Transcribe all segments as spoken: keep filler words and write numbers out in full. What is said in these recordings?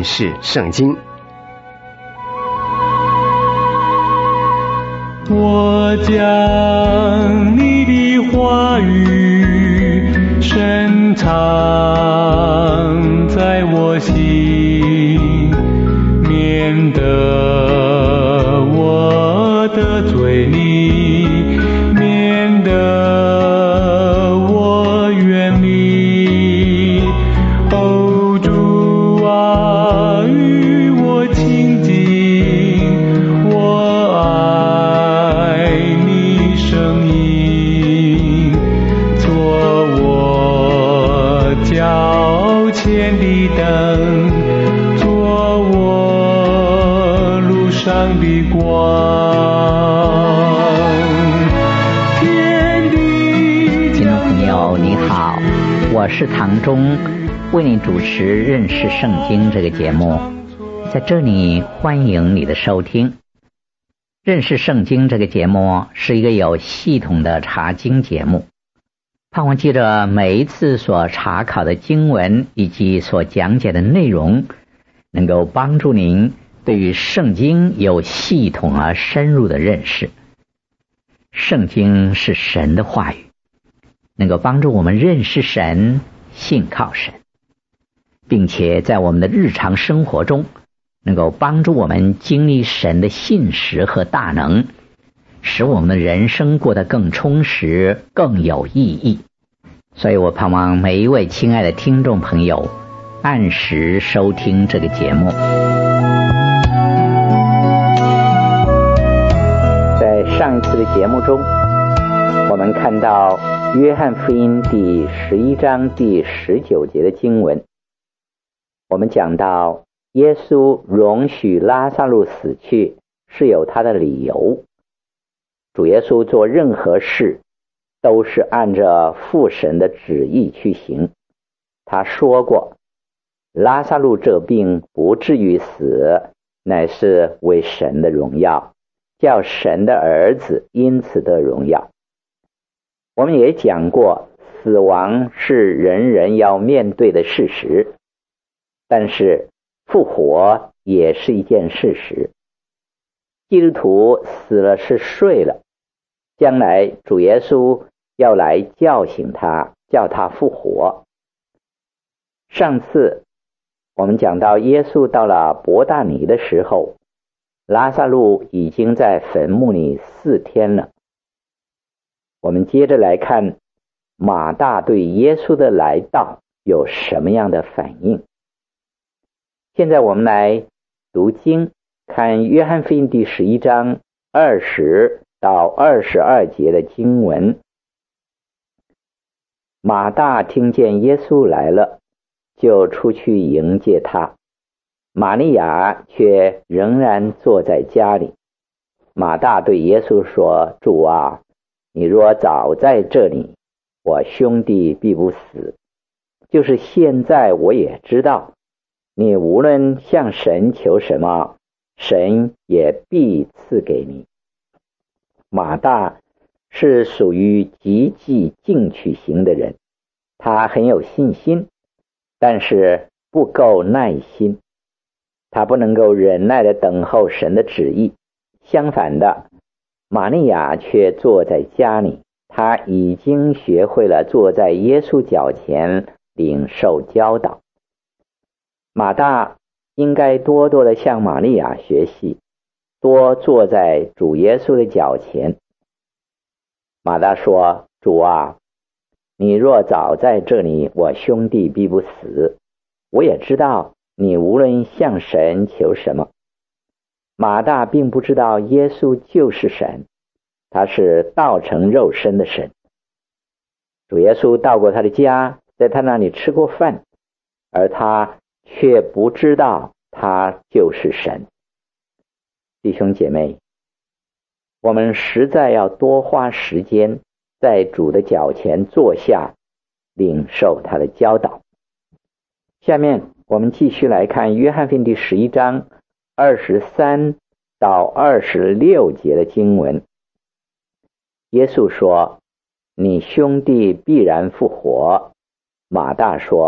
认识圣经。 我将你的话语深藏在我心，免得我得罪你，免得我远离。哦，主啊，与我亲近，我爱你声音，做我脚前的灯，做我路上的光。 听众朋友你好，我是唐忠，为你主持认识圣经这个节目。在这里欢迎你的收听。认识圣经这个节目是一个有系统的查经节目，盼望记着每一次所查考的经文以及所讲解的内容，能够帮助您对于圣经有系统而深入的认识。圣经是神的话语，能够帮助我们认识神，信靠神，并且在我们的日常生活中能够帮助我们经历神的信实和大能，使我们的人生过得更充实，更有意义。所以我盼望每一位亲爱的听众朋友按时收听这个节目。在上一次的节目中，我们看到约翰福音第十一章第十九节的经文，我们讲到耶稣容许拉撒路死去是有他的理由。主耶稣做任何事都是按照父神的旨意去行。他说过，拉撒路这病不至于死，乃是为神的荣耀，叫神的儿子因此得荣耀。我们也讲过，死亡是人人要面对的事实，但是复活也是一件事实。基督徒死了是睡了，将来主耶稣要来叫醒他，叫他复活。上次我们讲到耶稣到了伯大尼的时候，拉撒路已经在坟墓里四天了。我们接着来看马大对耶稣的来到有什么样的反应。现在我们来读经，看约翰福音第十一章二十到二十二节的经文。马大听见耶稣来了，就出去迎接他，玛利亚却仍然坐在家里。马大对耶稣说，主啊，你若早在这里，我兄弟必不死。就是现在我也知道，你无论向神求什么，神也必赐给你。马大是属于极其进取型的人，他很有信心，但是不够耐心，他不能够忍耐地等候神的旨意。相反的，玛利亚却坐在家里，她已经学会了坐在耶稣脚前领受教导。马大应该多多的向玛利亚学习，多坐在主耶稣的脚前。马大说，主啊，你若早在这里，我兄弟必不死。我也知道你无论向神求什么。马大并不知道耶稣就是神，他是道成肉身的神。主耶稣到过他的家，在他那里吃过饭，而他却不知道他就是神。弟兄姐妹，我们实在要多花时间在主的脚前坐下，领受他的教导。下面我们继续来看约翰福音第十一章二十三到二十六节的经文。耶稣说，你兄弟必然复活。马大说，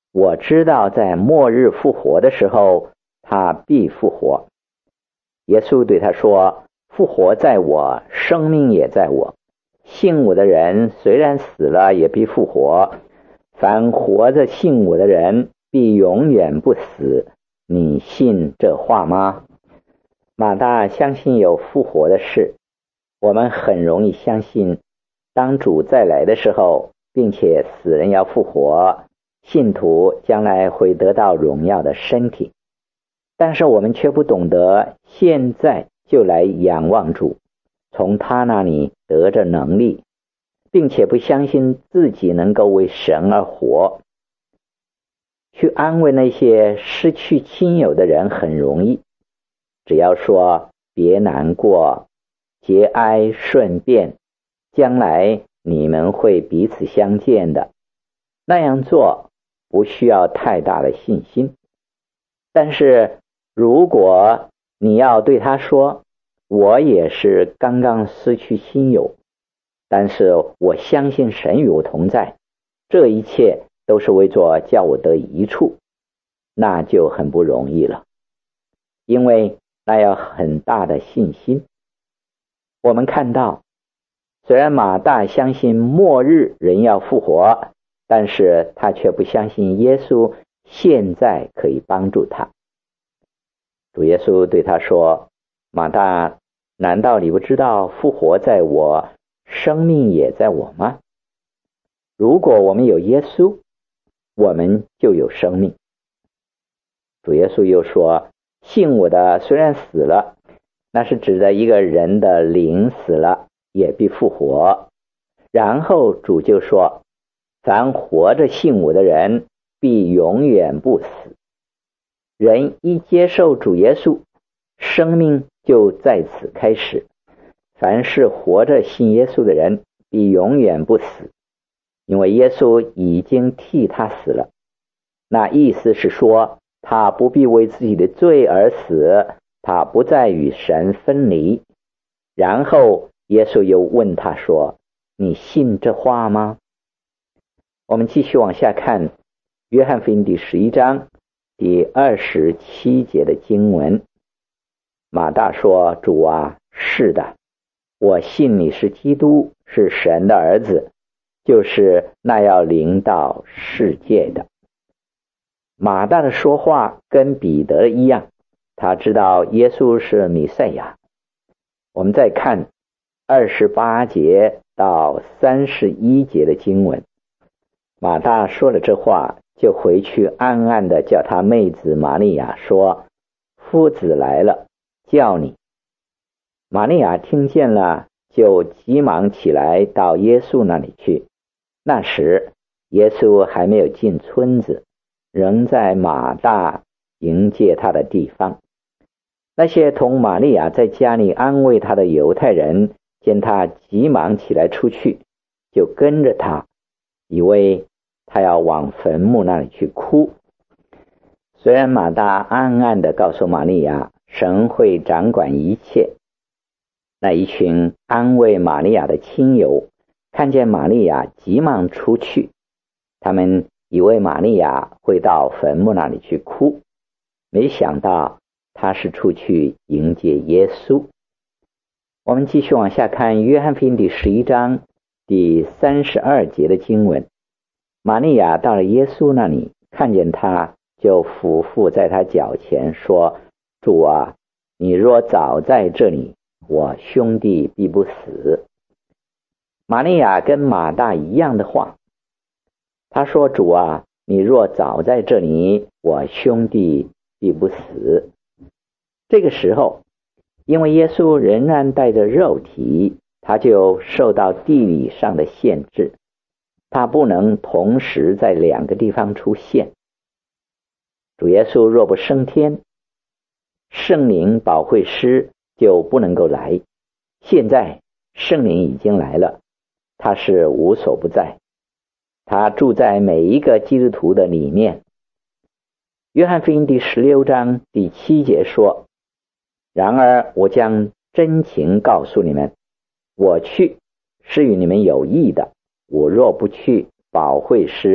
我知道在末日复活的时候，他必复活。耶稣对他说，复活在我，生命也在我。信我的人虽然死了，也必复活。凡活着信我的人，必永远不死。你信这话吗？马大相信有复活的事。我们很容易相信，当主再来的时候，并且死人要复活，信徒将来会得到荣耀的身体。但是我们却不懂得现在就来仰望主，从他那里得着能力，并且不相信自己能够为神而活。去安慰那些失去亲友的人很容易，只要说别难过，节哀顺变，将来你们会彼此相见的。那样做不需要太大的信心。但是如果你要对他说，我也是刚刚失去亲友，但是我相信神与我同在，这一切都是为着叫我得益处，那就很不容易了，因为那要很大的信心。我们看到，虽然马大相信末日人要复活，但是他却不相信耶稣现在可以帮助他。主耶稣对他说，马大，难道你不知道复活在我，生命也在我吗？如果我们有耶稣，我们就有生命。主耶稣又说，信我的虽然死了，那是指的一个人的灵死了，也必复活。然后主就说，凡活着信我的人，必永远不死。人一接受主耶稣，生命就在此开始。凡是活着信耶稣的人，必永远不死，因为耶稣已经替他死了。那意思是说，他不必为自己的罪而死，他不再与神分离。然后耶稣又问他说，你信这话吗？我们继续往下看约翰福音第十一章第二十七节的经文。马大说，主啊，是的，我信你是基督，是神的儿子，就是那要临到世界的。马大的说话跟彼得一样，他知道耶稣是弥赛亚。我们再看二十八节到三十一节的经文。马大说了这话，就回去暗暗的叫他妹子玛利亚说，夫子来了，叫你。玛利亚听见了，就急忙起来到耶稣那里去。那时耶稣还没有进村子，仍在马大迎接他的地方。那些同玛利亚在家里安慰他的犹太人，见他急忙起来出去，就跟着他，以为他要往坟墓那里去哭。虽然马大暗暗地告诉玛利亚，神会掌管一切，那一群安慰玛利亚的亲友看见玛利亚急忙出去，他们以为玛利亚会到坟墓那里去哭，没想到他是出去迎接耶稣。我们继续往下看约翰福音第十一章第三十二节的经文。玛利亚到了耶稣那里，看见他，就俯伏在他脚前说，主啊，你若早在这里，我兄弟必不死。玛利亚跟马大一样的话，他说，主啊，你若早在这里，我兄弟必不死。这个时候，因为耶稣仍然带着肉体，他就受到地理上的限制，他不能同时在两个地方出现。主耶稣若不升天，圣灵保惠师就不能够来。现在圣灵已经来了，他是无所不在，他住在每一个基督徒的里面。约翰福音第十六章第七节说，然而我将真情告诉你们，我去是与你们有益的，我若不去，保惠师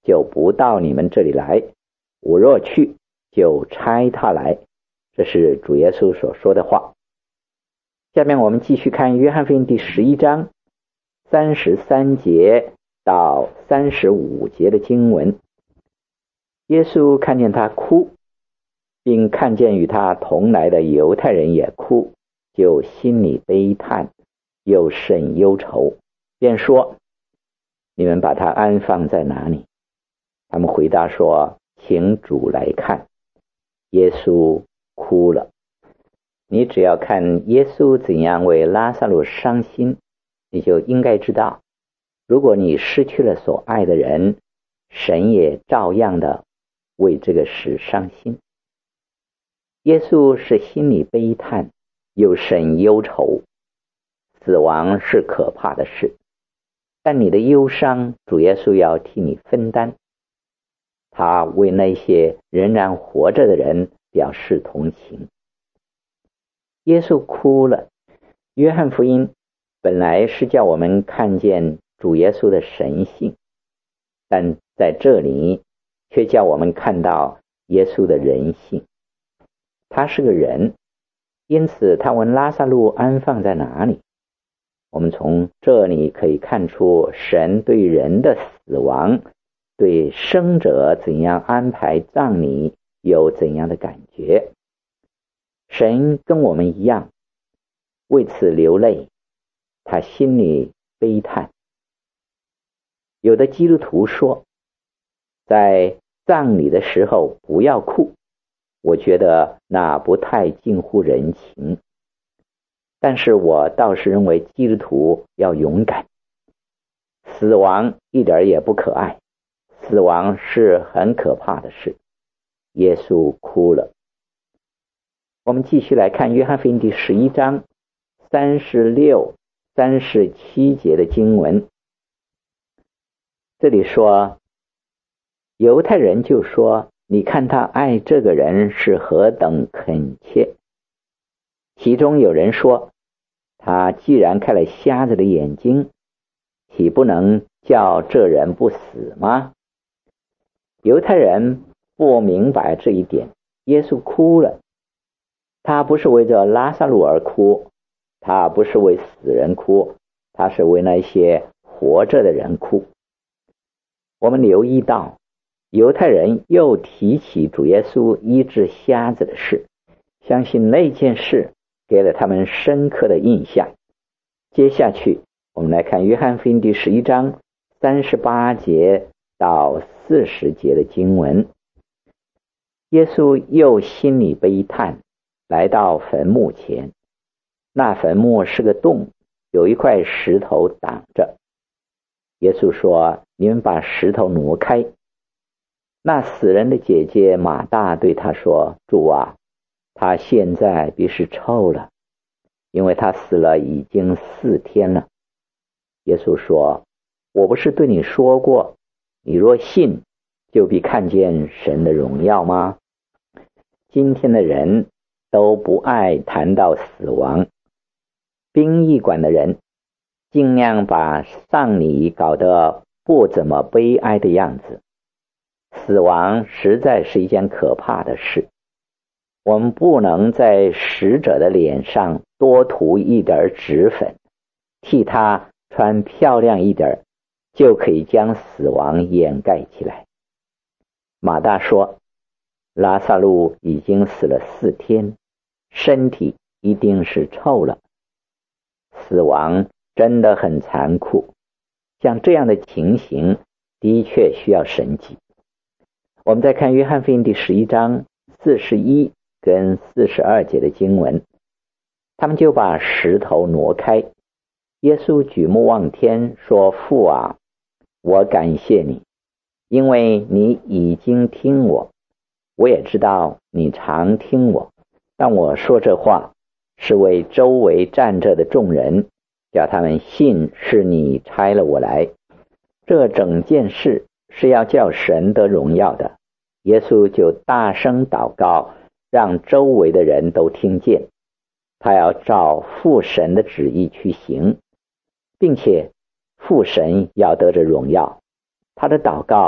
就不到你们这里来，我若去，就差他来。这是主耶稣所说的话。下面我们继续看约翰福音第十一章三十三节到三十五节的经文。耶稣看见他哭，并看见与他同来的犹太人也哭，就心里悲叹，又甚忧愁，便说：你们把他安放在哪里？他们回答说：请主来看。耶稣哭了。你只要看耶稣怎样为拉撒路伤心，你就应该知道，如果你失去了所爱的人，神也照样的为这个事伤心。耶稣是心里悲叹，又甚忧愁。死亡是可怕的事，但你的忧伤，主耶稣要替你分担。他为那些仍然活着的人表示同情。耶稣哭了。约翰福音本来是叫我们看见主耶稣的神性，但在这里却叫我们看到耶稣的人性。他是个人，因此他问拉撒路安放在哪里。我们从这里可以看出神对人的死亡，对生者怎样安排葬礼有怎样的感觉。神跟我们一样，为此流泪，他心里悲叹。有的基督徒说，在葬礼的时候不要哭，我觉得那不太近乎人情。但是我倒是认为基督徒要勇敢。死亡一点也不可爱，死亡是很可怕的事。耶稣哭了。我们继续来看约翰福音第十一章三十六、三十七节的经文。这里说，犹太人就说，你看他爱这个人是何等恳切。其中有人说，他既然开了瞎子的眼睛，岂不能叫这人不死吗？犹太人不明白这一点。耶稣哭了，他不是为着拉撒路而哭，他不是为死人哭，他是为那些活着的人哭。我们留意到，犹太人又提起主耶稣医治瞎子的事，相信那件事给了他们深刻的印象。接下去我们来看约翰福音第十一章三十八节到四十节的经文。耶稣又心里悲叹，来到坟墓前。那坟墓是个洞，有一块石头挡着。耶稣说，你们把石头挪开。那死人的姐姐马大对他说，主啊，他现在必是臭了，因为他死了已经四天了。耶稣说，我不是对你说过，你若信，就必看见神的荣耀吗？今天的人都不爱谈到死亡。殡仪馆的人尽量把丧礼搞得不怎么悲哀的样子。死亡实在是一件可怕的事。我们不能在死者的脸上多涂一点脂粉，替他穿漂亮一点，就可以将死亡掩盖起来。马大说，拉撒路已经死了四天，身体一定是臭了。死亡真的很残酷，像这样的情形的确需要神迹。我们再看约翰福音第十一章四十一跟四十二节的经文。他们就把石头挪开。耶稣举目望天说，父啊，我感谢你，因为你已经听我，我也知道你常听我，但我说这话是为周围站着的众人，叫他们信是你差了我来。这整件事是要叫神得荣耀的。耶稣就大声祷告，让周围的人都听见，他要照父神的旨意去行，并且父神要得着荣耀。他的祷告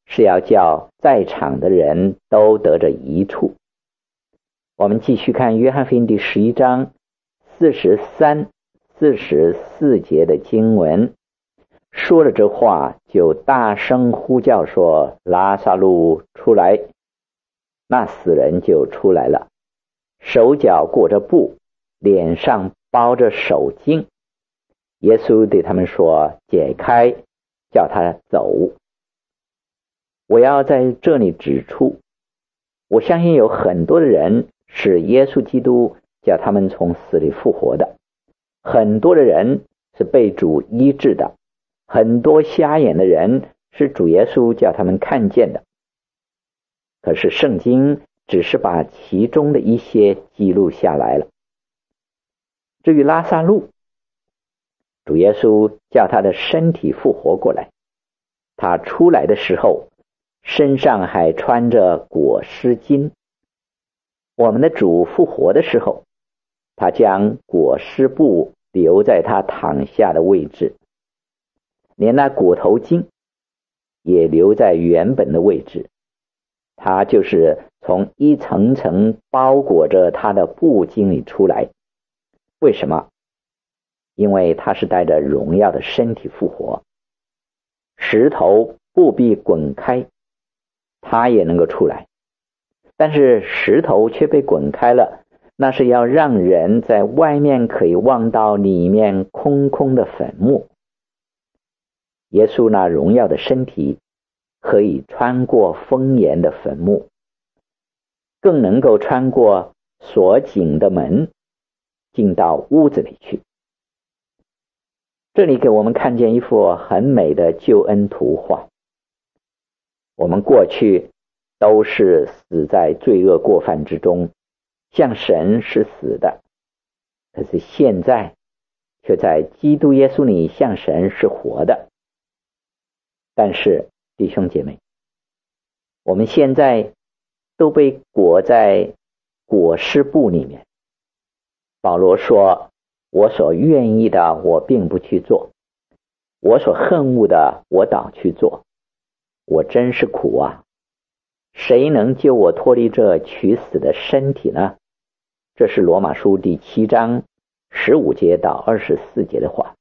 是要叫在场的人都得着益处。我们继续看约翰福音第十一章四十三、四十四节的经文，说了这话，就大声呼叫说：拉撒路出来！那死人就出来了，手脚裹着布，脸上包着手巾。耶稣对他们说：解开，叫他走。我要在这里指出，我相信有很多的人是耶稣基督叫他们从死里复活的，很多的人是被主医治的，很多瞎眼的人是主耶稣叫他们看见的。可是圣经只是把其中的一些记录下来了。至于拉撒路，主耶稣叫他的身体复活过来，他出来的时候身上还穿着裹尸巾。我们的主复活的时候，他将裹尸布留在他躺下的位置，连那裹头巾也留在原本的位置。他就是从一层层包裹着他的布巾里出来。为什么？因为他是带着荣耀的身体复活。石头不必滚开，他也能够出来，但是石头却被滚开了，那是要让人在外面可以望到里面空空的坟墓。耶稣那荣耀的身体可以穿过封严的坟墓，更能够穿过锁紧的门，进到屋子里去。这里给我们看见一幅很美的救恩图画。我们过去都是死在罪恶过犯之中，像神是死的，可是现在却在基督耶稣里像神是活的。但是弟兄姐妹，我们现在都被裹在裹尸布里面。保罗说：我所愿意的我并不去做，我所恨恶的我倒去做。我真是苦啊！谁能救我脱离这取死的身体呢？这是罗马书第七章十五节到二十四节的话。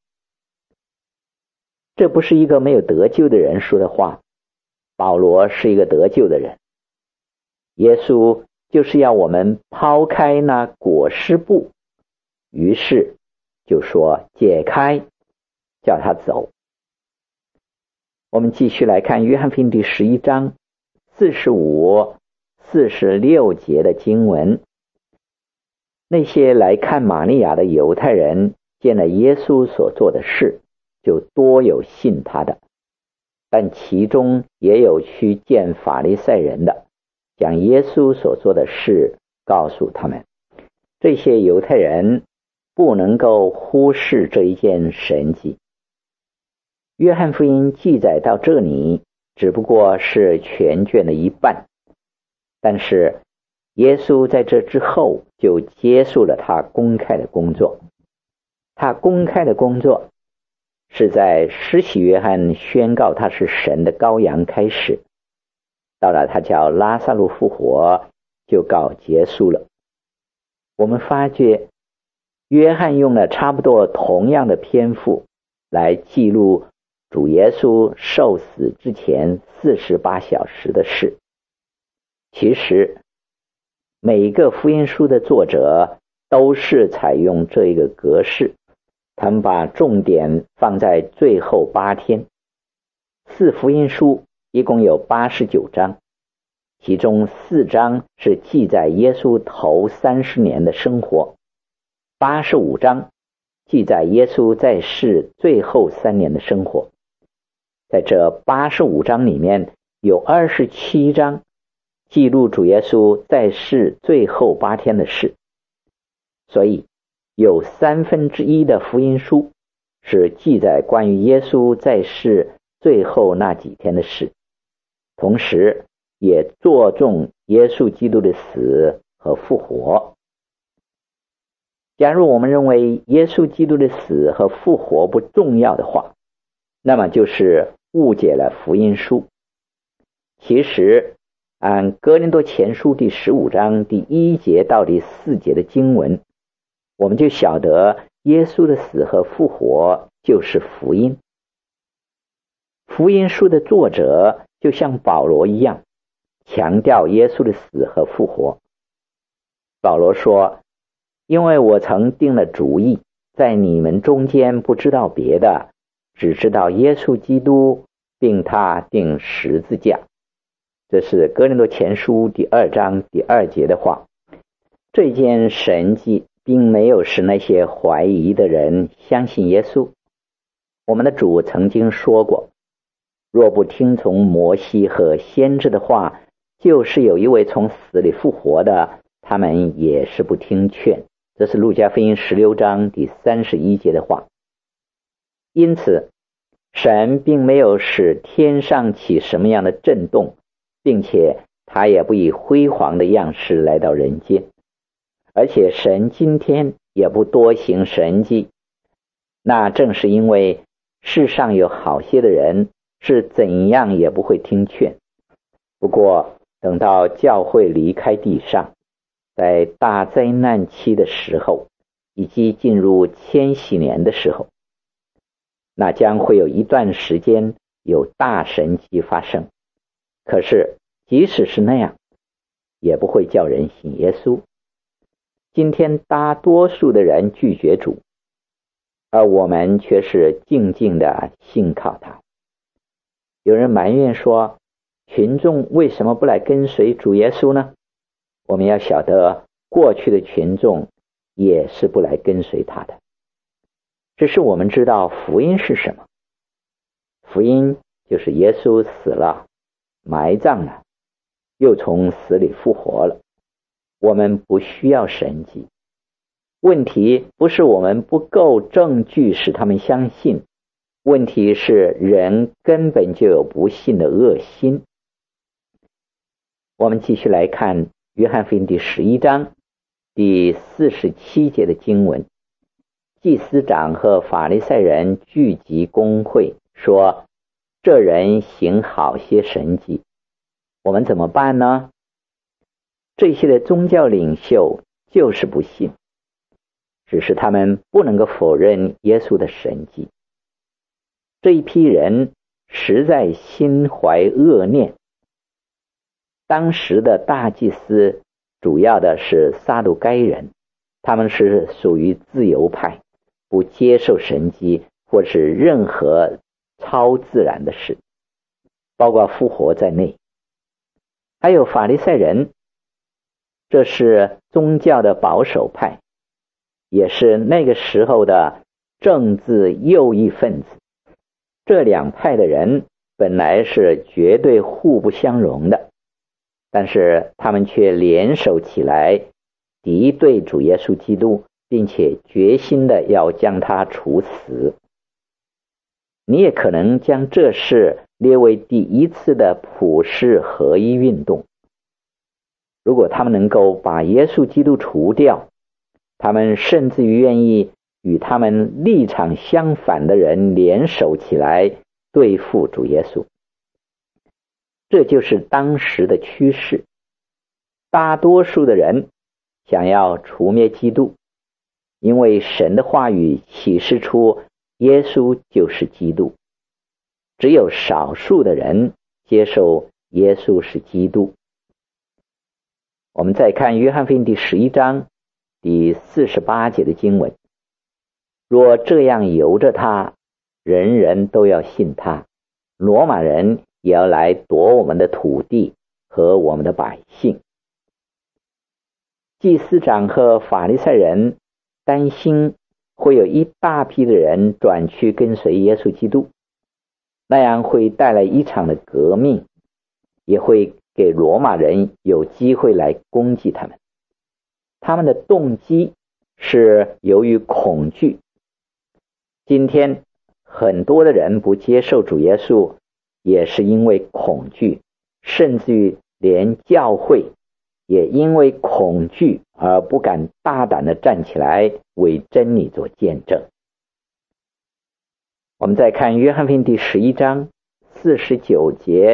这不是一个没有得救的人说的话，保罗是一个得救的人。耶稣就是要我们抛开那裹尸布，于是就说解开，叫他走。我们继续来看约翰福音第十一章四十五、四十六节的经文。那些来看玛利亚的犹太人见了耶稣所做的事，就多有信他的，但其中也有去见法利赛人的，将耶稣所做的事告诉他们。这些犹太人不能够忽视这一件神迹。约翰福音记载到这里只不过是全卷的一半，但是耶稣在这之后就结束了他公开的工作。他公开的工作是在施洗约翰宣告他是神的羔羊开始，到了他叫拉撒路复活就告结束了。我们发觉约翰用了差不多同样的篇幅来记录主耶稣受死之前四十八小时的事。其实每一个福音书的作者都是采用这一个格式，他们把重点放在最后八天。四福音书一共有八十九章，其中四章是记载耶稣头三十年的生活，八十五章记载耶稣在世最后三年的生活。在这八十五章里面，有二十七章记录主耶稣在世最后八天的事，所以有三分之一的福音书是记载关于耶稣在世最后那几天的事，同时也着重耶稣基督的死和复活。假如我们认为耶稣基督的死和复活不重要的话，那么就是误解了福音书。 其实按哥林多前书第十五章第一节到第四节的经文，我们就晓得耶稣的死和复活就是福音。福音书的作者就像保罗一样，强调耶稣的死和复活。保罗说，因为我曾定了主意，在你们中间不知道别的，只知道耶稣基督并他钉十字架。这是哥林多前书第二章第二节的话。这件神迹并没有使那些怀疑的人相信耶稣。我们的主曾经说过，若不听从摩西和先知的话，就是有一位从死里复活的，他们也是不听劝。这是路加福音十六章第三十一节的话。因此，神并没有使天上起什么样的震动，并且他也不以辉煌的样式来到人间。而且神今天也不多行神迹，那正是因为世上有好些的人是怎样也不会听劝。不过等到教会离开地上，在大灾难期的时候，以及进入千禧年的时候，那将会有一段时间有大神迹发生。可是即使是那样，也不会叫人信耶稣。今天大多数的人拒绝主，而我们却是静静的信靠他。有人埋怨说，群众为什么不来跟随主耶稣呢？我们要晓得，过去的群众也是不来跟随他的。只是我们知道福音是什么。福音就是耶稣死了，埋葬了，又从死里复活了。我们不需要神迹。问题不是我们不够证据使他们相信，问题是人根本就有不信的恶心。我们继续来看约翰福音第十一章第四十七节的经文。祭司长和法利赛人聚集公会，说，这人行好些神迹，我们怎么办呢？这些的宗教领袖就是不信，只是他们不能够否认耶稣的神迹。这一批人实在心怀恶念。当时的大祭司主要的是撒都该人，他们是属于自由派，不接受神迹或是任何超自然的事，包括复活在内。还有法利赛人，这是宗教的保守派，也是那个时候的政治右翼分子。这两派的人本来是绝对互不相容的，但是他们却联手起来敌对主耶稣基督，并且决心的要将他处死。你也可能将这事列为第一次的普世合一运动。如果他们能够把耶稣基督除掉，他们甚至于愿意与他们立场相反的人联手起来对付主耶稣。这就是当时的趋势。大多数的人想要除灭基督，因为神的话语启示出耶稣就是基督。只有少数的人接受耶稣是基督。我们再看约翰福音第十一章第四十八节的经文。若这样由着他，人人都要信他，罗马人也要来夺我们的土地和我们的百姓。祭司长和法利赛人担心会有一大批的人转去跟随耶稣基督，那样会带来一场的革命，也会给罗马人有机会来攻击他们。他们的动机是由于恐惧。今天很多的人不接受主耶稣，也是因为恐惧，甚至于连教会也因为恐惧而不敢大胆的站起来为真理做见证。我们再看约翰福音第十一章四十九节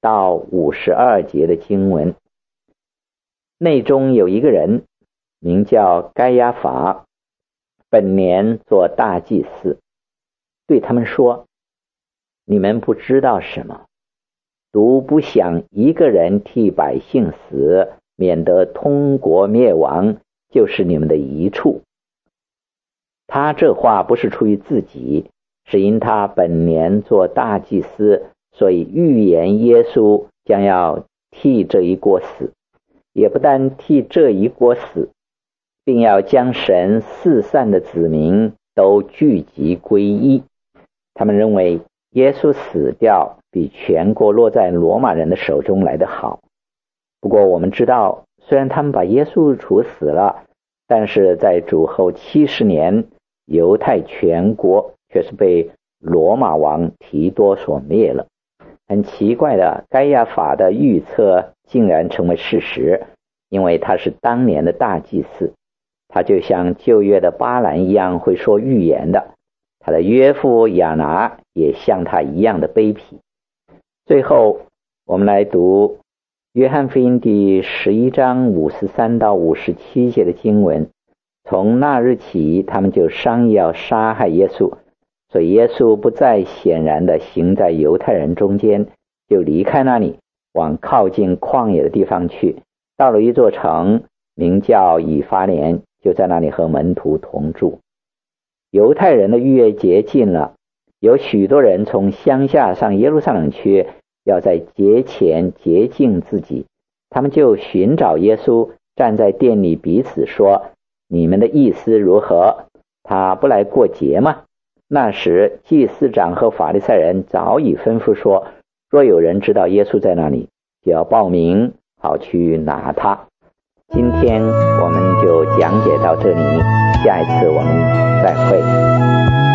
到五十二节的经文。内中有一个人名叫该亚法，本年做大祭司，对他们说：你们不知道什么，独不想一个人替百姓死，免得通国灭亡，就是你们的遗处。他这话不是出于自己，是因他本年做大祭司，所以预言耶稣将要替这一国死，也不但替这一国死，并要将神四散的子民都聚集归一。他们认为耶稣死掉比全国落在罗马人的手中来得好。不过我们知道，虽然他们把耶稣处死了，但是在主后七十年，犹太全国却是被罗马王提多所灭了。很奇怪的，该亚法的预测竟然成为事实，因为他是当年的大祭司，他就像旧约的巴兰一样会说预言的，他的约父亚拿也像他一样的卑鄙。最后我们来读约翰福音第十一章五十三到五十七节的经文。从那日起，他们就商议要杀害耶稣，所以耶稣不再显然的行在犹太人中间，就离开那里，往靠近旷野的地方去，到了一座城，名叫以法莲，就在那里和门徒同住。犹太人的逾越节近了，有许多人从乡下上耶路撒冷去，要在节前洁净自己。他们就寻找耶稣，站在店里彼此说：你们的意思如何？他不来过节吗？那时祭司长和法利赛人早已吩咐说，若有人知道耶稣在那里，就要报名，好去拿他。今天我们就讲解到这里，下一次我们再会。